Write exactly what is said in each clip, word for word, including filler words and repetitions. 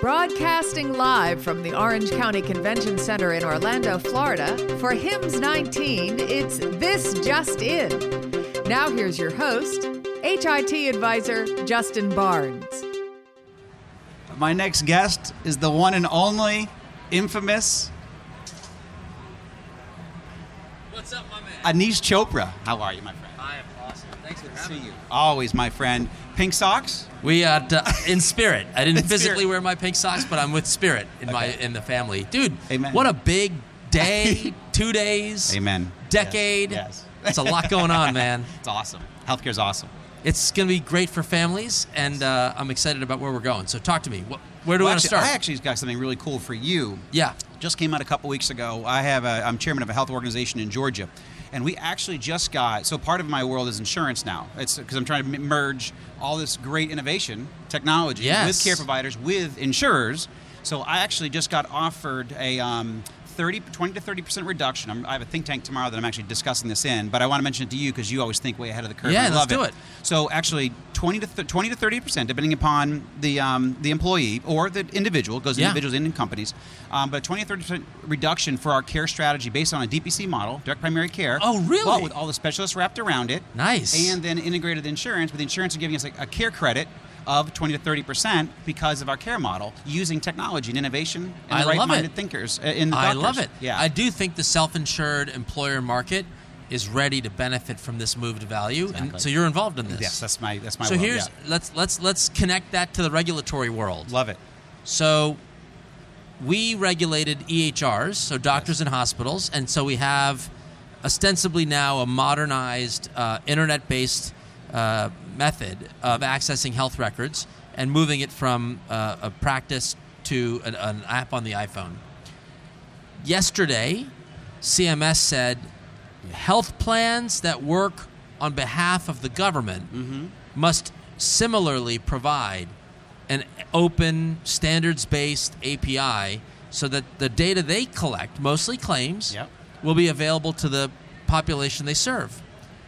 Broadcasting live from the Orange County Convention Center in Orlando, Florida, for HIMSS nineteen, it's This Just In. Now here's your host, H I T advisor Justin Barnes. My next guest is the one and only, infamous... What's up, my man? Anish Chopra. How are you, my friend? I am awesome. Thanks for Good to having see me. you. Always, my friend. Pink socks? We uh, d- in spirit. I didn't In physically spirit. wear my pink socks, but I'm with spirit in Okay. my in the family. Dude, Amen. what a big day, two days, Amen. decade. Yes. It's a lot going on, man. It's awesome. Healthcare's awesome. It's going to be great for families, and uh, I'm excited about where we're going. So talk to me. What, where do Well, we want to actually, start? I actually got something really cool for you. yeah. Just came out a couple weeks ago. I have a, I'm chairman of a health organization in Georgia, and we actually just got, so part of my world is insurance now. It's because I'm trying to m- merge all this great innovation, technology, Yes. with care providers, with insurers. So I actually just got offered a um, thirty, twenty to thirty percent reduction. I'm, I have a think tank tomorrow that I'm actually discussing this in, but I want to mention it to you because you always think way ahead of the curve. Yeah, and I let's love do it. it. So actually, twenty to th- twenty to thirty percent, depending upon the um, the employee or the individual, goes Yeah. individuals and in companies, um, but twenty to thirty percent reduction for our care strategy based on a D P C model, direct primary care. Oh, really? Well, with all the specialists wrapped around it. Nice. And then integrated insurance, with the insurance giving us a, a care credit of twenty to thirty percent because of our care model, using technology and innovation and I love right-minded it. thinkers uh, in the I doctors. love it. Yeah. I do think the self-insured employer market is ready to benefit from this move to value, Exactly. and so you're involved in this. Yes, that's my that's my so world, here's yeah. let's let's let's connect that to the regulatory world. Love it. So we regulated E H Rs, so doctors Yes. and hospitals, and so we have ostensibly now a modernized uh, internet-based uh, method of accessing health records and moving it from uh, a practice to an, an app on the iPhone. Yesterday, C M S said health plans that work on behalf of the government Mm-hmm. must similarly provide an open, standards-based A P I so that the data they collect, mostly claims, Yep. will be available to the population they serve.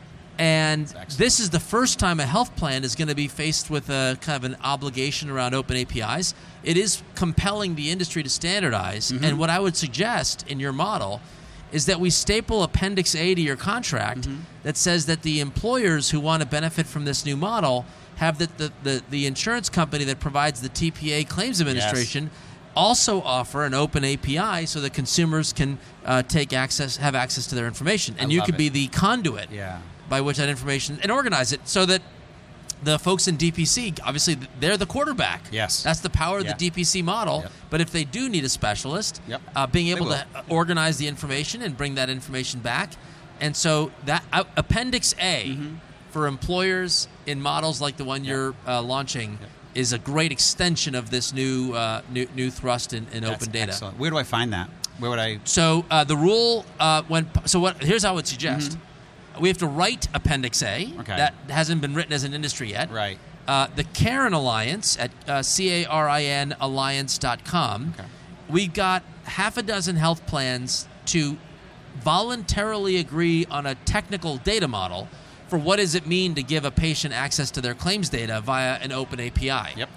And excellent. this is the first time a health plan is going to be faced with a kind of an obligation around open A P Is. It is compelling the industry to standardize. Mm-hmm. And what I would suggest in your model is that we staple Appendix A to your contract Mm-hmm. that says that the employers who want to benefit from this new model have the, the, the, the insurance company that provides the T P A claims administration also offer an open A P I so that consumers can uh, take access, have access to their information. And I you love can it. be the conduit Yeah. by which that information, and organize it so that the folks in D P C, obviously they're the quarterback. Yes. That's the power of Yeah. the D P C model. Yep. But if they do need a specialist, Yep. uh, being They able will. to organize the information and bring that information back. And so that uh, Appendix A Mm-hmm. for employers in models like the one you're uh, launching is a great extension of this new uh, new, new thrust in, in That's open data. excellent. Where do I find that? Where would I? So uh, the rule uh, when so what? Here's how I would suggest: we have to write Appendix A. Mm-hmm. Okay. That hasn't been written as an industry yet. Right. Uh, the Carin Alliance at uh, C A R I N alliance dot com. Okay. We got half a dozen health plans to voluntarily agree on a technical data model for what does it mean to give a patient access to their claims data via an open A P I. Yep.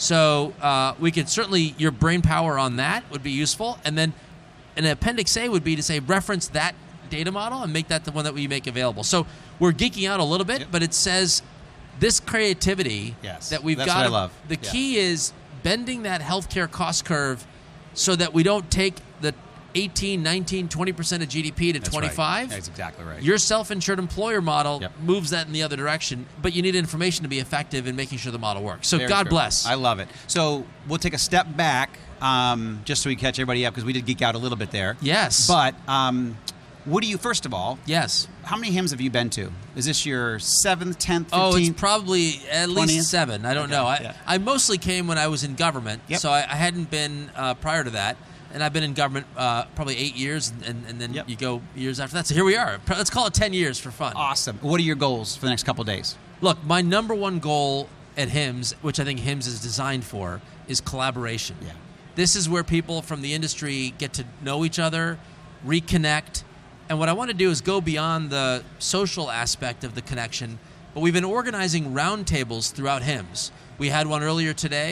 So uh, we could certainly, your brain power on that would be useful. And then an Appendix A would be to say reference that data model and make that the one that we make available. So we're geeking out a little bit, Yep. but it says this creativity Yes. that we've That's got. what I love. The Yeah. key is bending that healthcare cost curve so that we don't take the eighteen, nineteen, twenty percent of G D P to That's right. twenty-five. That's exactly right. Your self-insured employer model Yep. moves that in the other direction, but you need information to be effective in making sure the model works. So Very God true. bless. I love it. So we'll take a step back, um, just so we catch everybody up, because we did geek out a little bit there. Yes. But um, what do you? First of all, Yes. how many hymns have you been to? Is this your seventh, tenth, Oh, fifteenth? it's probably at least twentieth? seven. I don't Okay, know. I, yeah. I mostly came when I was in government, Yep. so I, I hadn't been uh, prior to that. And I've been in government uh, probably eight years, and, and, and then Yep. you go years after that. So here we are. Let's call it ten years for fun. Awesome. What are your goals for the next couple of days? Look, my number one goal at HIMSS, which I think HIMSS is designed for, is collaboration. Yeah. This is where people from the industry get to know each other, reconnect, and what I want to do is go beyond the social aspect of the connection, but we've been organizing roundtables throughout HIMSS. We had one earlier today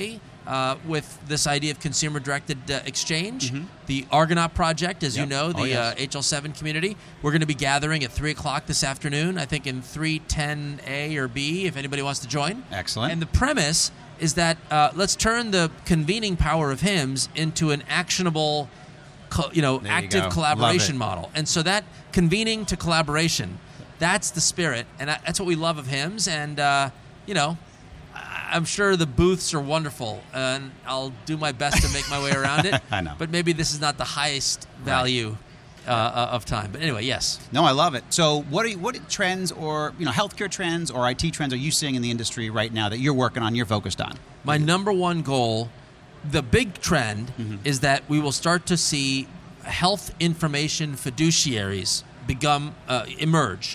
uh, with this idea of consumer-directed uh, exchange. Mm-hmm. The Argonaut Project, as Yep. you know, the Oh, yes. uh, H L seven community. We're going to be gathering at three o'clock this afternoon, I think in three ten A or B, if anybody wants to join. Excellent. And the premise is that uh, let's turn the convening power of HIMSS into an actionable, co- you know, There you active go. collaboration Love it. model. And so that convening to collaboration, that's the spirit, and I, that's what we love of HIMSS. And uh, you know, I- I'm sure the booths are wonderful, and I'll do my best to make my way around it. I know. But maybe this is not the highest value uh, uh, of time. But anyway, yes. No, I love it. So, what are you, what trends or you know healthcare trends or I T trends are you seeing in the industry right now that you're working on, you're focused on? My number one goal, the big trend, Mm-hmm. is that we will start to see health information fiduciaries become uh, emerge.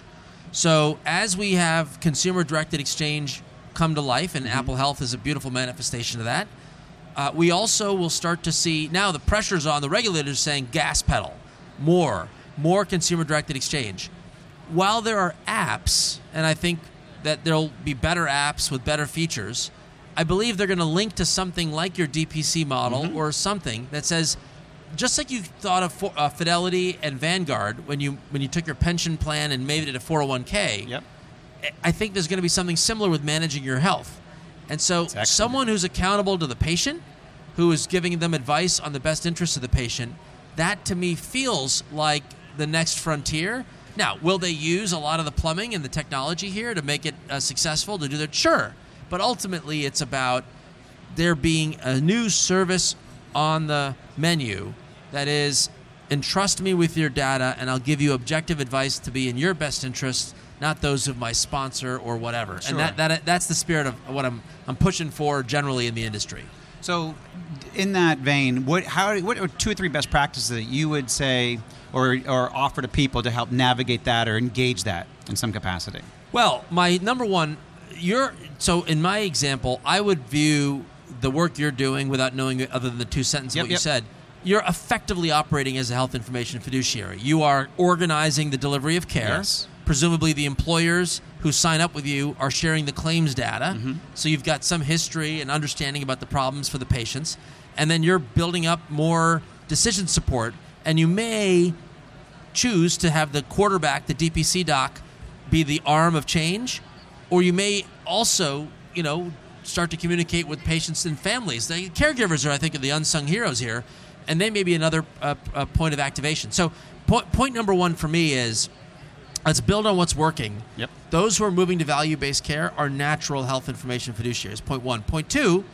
So as we have consumer-directed exchange come to life, and Mm-hmm. Apple Health is a beautiful manifestation of that, uh, we also will start to see, now the pressure's on the regulators saying gas pedal, more, more consumer-directed exchange. While there are apps, and I think that there'll be better apps with better features, I believe they're going to link to something like your D P C model or something that says, just like you thought of for, uh, Fidelity and Vanguard when you when you took your pension plan and made it a four oh one k, Yep. I think there's going to be something similar with managing your health. And so excellent. someone who's accountable to the patient, who is giving them advice on the best interests of the patient, that to me feels like the next frontier. Now, will they use a lot of the plumbing and the technology here to make it uh, successful, to do that? Sure. But ultimately, it's about there being a new service on the menu that is, entrust me with your data and I'll give you objective advice to be in your best interest, not those of my sponsor or whatever. Sure. And that, that that's the spirit of what I'm I'm pushing for generally in the industry. So, in that vein, what how what are two or three best practices that you would say or or offer to people to help navigate that or engage that in some capacity? Well, my number one, you're so in my example, I would view the work you're doing without knowing it other than the two sentences Yep, of what you yep. said. You're effectively operating as a health information fiduciary. You are organizing the delivery of care. Yes. Presumably the employers who sign up with you are sharing the claims data. Mm-hmm. So you've got some history and understanding about the problems for the patients. And then you're building up more decision support. And you may choose to have the quarterback, the D P C doc, be the arm of change. Or you may also, you know, start to communicate with patients and families. The caregivers are, I think, are the unsung heroes here. And they may be another uh, uh, point of activation. So point, point number one for me is, let's build on what's working. Yep. Those who are moving to value-based care are natural health information fiduciaries. Point one. Point two,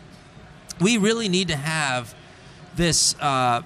we really need to have this, uh,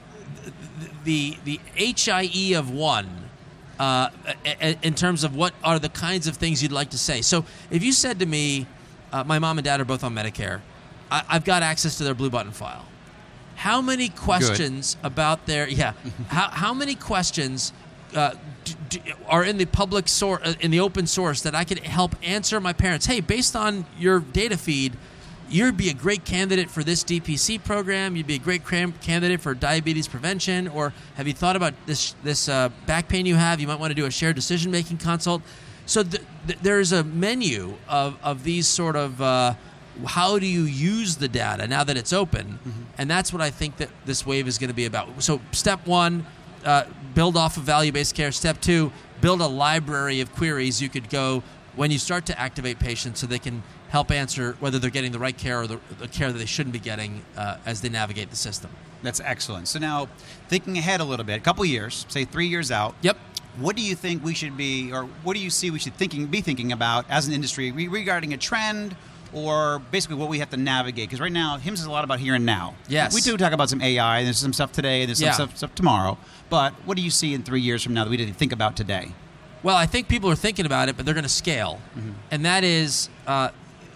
the, the H I E of one uh, in terms of what are the kinds of things you'd like to say. So if you said to me, uh, my mom and dad are both on Medicare, I, I've got access to their Blue Button file. How many questions about their, yeah, how, how many questions uh, d- d- are in the public source, uh, in the open source that I could help answer my parents? Hey, based on your data feed, you'd be a great candidate for this D P C program. You'd be a great cram- candidate for diabetes prevention. Or have you thought about this this uh, back pain you have? You might want to do a shared decision-making consult. So th- th- there's a menu of, of these sort of uh, how do you use the data now that it's open? Mm-hmm. And that's what I think that this wave is going to be about. So step one, uh, build off of value-based care. Step two, build a library of queries you could go when you start to activate patients so they can help answer whether they're getting the right care or the, the care that they shouldn't be getting uh, as they navigate the system. That's excellent. So now, thinking ahead a little bit, a couple years, say three years out. Yep. What do you think we should be, or what do you see we should thinking be thinking about as an industry re- regarding a trend, or basically what we have to navigate? Because right now, HIMSS is a lot about here and now. Yes. We do talk about some A I, and there's some stuff today, and there's some Yeah. stuff, stuff tomorrow. But what do you see in three years from now that we didn't think about today? Well, I think people are thinking about it, but they're going to scale. Mm-hmm. And that is, uh,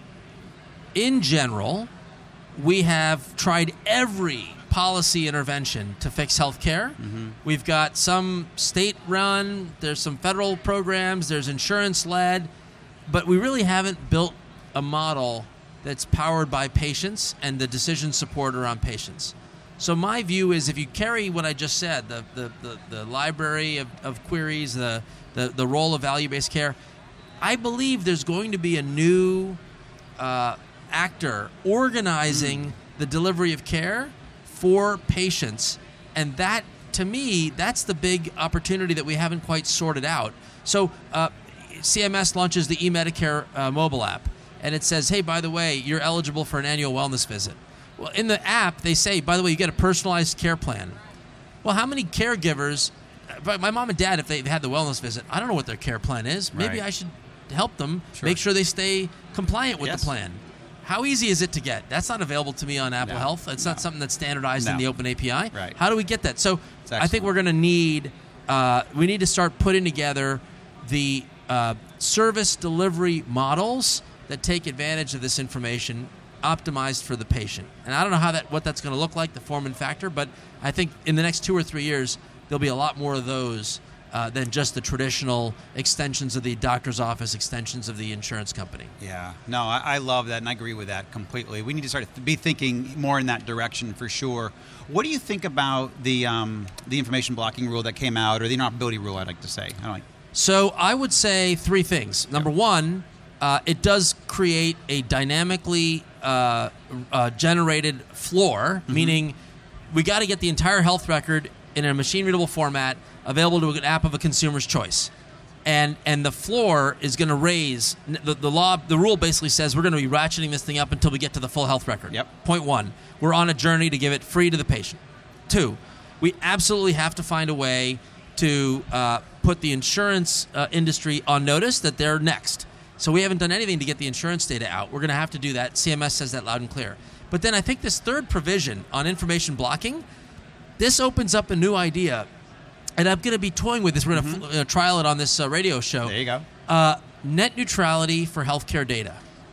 in general, we have tried every policy intervention to fix healthcare. Mm-hmm. We've got some state-run, there's some federal programs, there's insurance-led, but we really haven't built a model that's powered by patients and the decision support around patients. So my view is if you carry what I just said, the the, the, the library of, of queries, the, the, the role of value-based care, I believe there's going to be a new uh, actor organizing mm. the delivery of care for patients. And that, to me, that's the big opportunity that we haven't quite sorted out. So uh, C M S launches the eMedicare uh, mobile app, and it says, hey, by the way, you're eligible for an annual wellness visit. Well, in the app, they say, by the way, you get a personalized care plan. Well, how many caregivers, my mom and dad, if they've had the wellness visit, I don't know what their care plan is. Maybe right. I should help them sure. make sure they stay compliant with yes. the plan. How easy is it to get? That's not available to me on Apple no. Health. It's no. not something that's standardized no. in the open A P I. Right. How do we get that? So I think we're going to need, uh, we need to start putting together the uh, service delivery models that take advantage of this information optimized for the patient. And I don't know how that what that's going to look like, the form and factor, but I think in the next two or three years, there'll be a lot more of those uh, than just the traditional extensions of the doctor's office, extensions of the insurance company. Yeah. No, I, I love that, and I agree with that completely. We need to start to be thinking more in that direction for sure. What do you think about the um, the information blocking rule that came out, or the interoperability rule, I'd like to say? I don't like. So I would say three things. Number one, uh, it does create a dynamically uh, uh, generated floor, mm-hmm. meaning we got to get the entire health record in a machine-readable format available to an app of a consumer's choice. And and the floor is going to raise, the, the law, the rule basically says we're going to be ratcheting this thing up until we get to the full health record. Yep. Point one, we're on a journey to give it free to the patient. Two, we absolutely have to find a way to uh, put the insurance uh, industry on notice that they're next. So we haven't done anything to get the insurance data out. We're going to have to do that. C M S says that loud and clear. But then I think this third provision on information blocking, this opens up a new idea. And I'm going to be toying with this. We're going to mm-hmm. f- uh, trial it on this uh, radio show. There you go. Uh, net neutrality for healthcare data.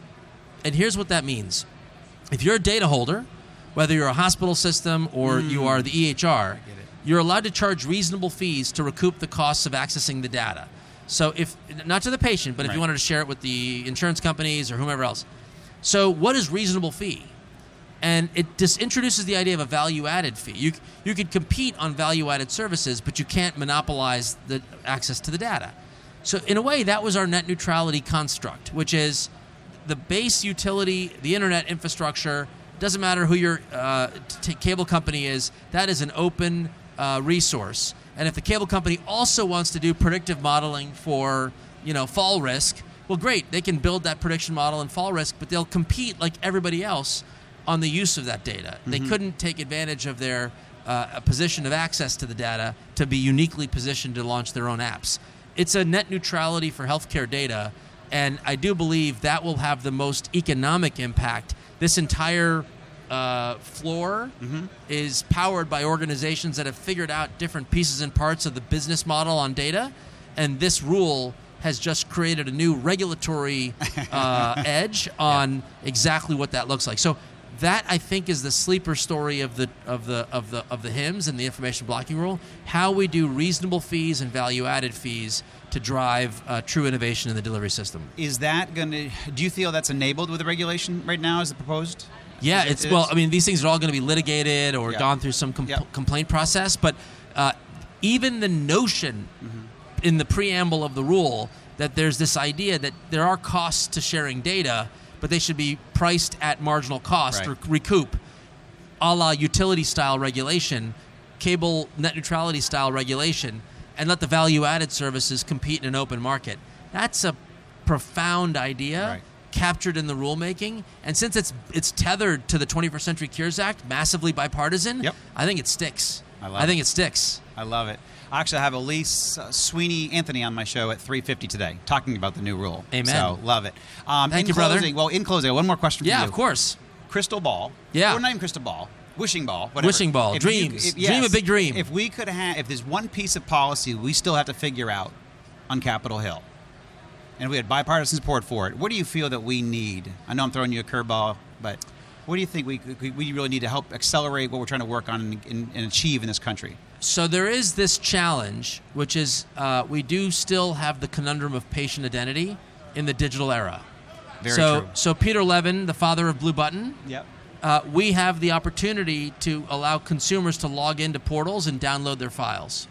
And here's what that means. If you're a data holder, whether you're a hospital system or mm. you are the E H R, you're allowed to charge reasonable fees to recoup the costs of accessing the data. So if, not to the patient, but if right. you wanted to share it with the insurance companies or whomever else. So what is reasonable fee? And it just introduces the idea of a value-added fee. You you could compete on value-added services, but you can't monopolize the access to the data. So in a way, that was our net neutrality construct, which is the base utility, the internet infrastructure. Doesn't matter who your uh, t- cable company is. That is an open uh, resource. And if the cable company also wants to do predictive modeling for, you know, fall risk, well, great. They can build that prediction model and fall risk, but they'll compete like everybody else on the use of that data. Mm-hmm. They couldn't take advantage of their uh, position of access to the data to be uniquely positioned to launch their own apps. It's a net neutrality for healthcare data, and I do believe that will have the most economic impact. This entire uh, floor mm-hmm. is powered by organizations that have figured out different pieces and parts of the business model on data, and this rule has just created a new regulatory uh, edge on yeah. exactly what that looks like. So that, I think, is the sleeper story of the of the of the of the H I M S and the information blocking rule. How we do reasonable fees and value-added fees to drive uh, true innovation in the delivery system. Is that going to? Do you feel that's enabled with the regulation right now? Is it proposed? Yeah, is it's it, well. I mean, these things are all going to be litigated or yeah. gone through some com- yeah. complaint process. But uh, even the notion mm-hmm. in the preamble of the rule that there's this idea that there are costs to sharing data, but they should be priced at marginal cost right. or recoup, a la utility-style regulation, cable net neutrality-style regulation, and let the value-added services compete in an open market. That's a profound idea right. captured in the rulemaking, and since it's it's tethered to the twenty-first Century Cures Act, massively bipartisan, yep. I think it sticks. I love I think it. it sticks. I love it. I actually have Elise uh, Sweeney Anthony on my show at three fifty today, talking about the new rule. Amen. So love it. Um, Thank in you, closing, brother. Well, in closing, one more question for Yeah, you. of course. Crystal ball. Yeah. Or not even crystal ball. Wishing ball. Whatever. Wishing ball. If Dreams. You, if, Dream yes, a big dream. If we could have, if there's one piece of policy we still have to figure out on Capitol Hill, and we had bipartisan support for it, what do you feel that we need? I know I'm throwing you a curveball, but what do you think we we really need to help accelerate what we're trying to work on and, and, and achieve in this country? So there is this challenge, which is uh, we do still have the conundrum of patient identity in the digital era. Very so, true. So Peter Levin, the father of Blue Button, yep. uh, we have the opportunity to allow consumers to log into portals and download their files.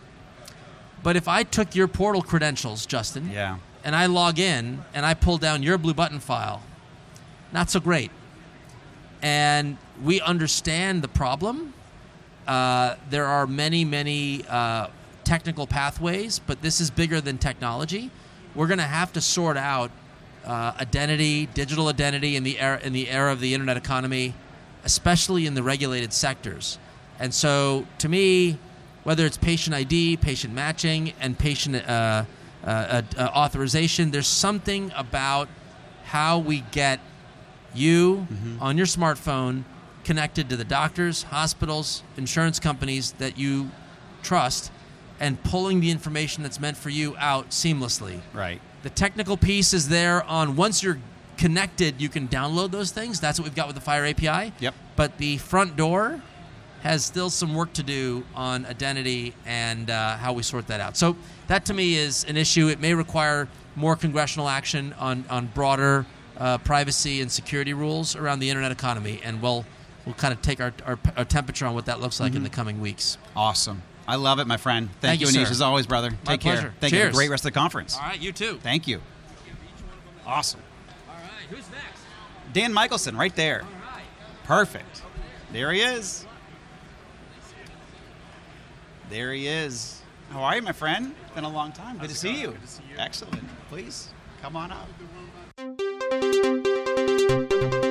But if I took your portal credentials, Justin, yeah. and I log in and I pull down your Blue Button file, not so great. and we understand the problem. Uh, there are many, many uh, technical pathways, but this is bigger than technology. We're going to have to sort out uh, identity, digital identity in the era, in the era of the internet economy, especially in the regulated sectors. And so, to me, whether it's patient I D, patient matching, and patient uh, uh, uh, uh, authorization, there's something about how we get you mm-hmm. on your smartphone connected to the doctors, hospitals, insurance companies that you trust, and pulling the information that's meant for you out seamlessly. Right. The technical piece is there on once you're connected, you can download those things. That's what we've got with the Fire A P I. Yep. But the front door has still some work to do on identity and uh, how we sort that out. So that to me is an issue. It may require more congressional action on, on broader uh, privacy and security rules around the internet economy, and we'll we'll kind of take our, our, our temperature on what that looks like mm-hmm. in the coming weeks. Awesome. I love it, my friend. Thank, Thank you, you, Anish, sir. as always, brother. My Take pleasure. care. Thank Cheers. you. Have a great rest of the conference. All right, you too. Thank you. Awesome. All right, who's next? Dan Michelson, right there. All right. Perfect. There he is. There he is. How are you, my friend? It's been a long time. Good to see you. Good to see you. Excellent. Please, come on up.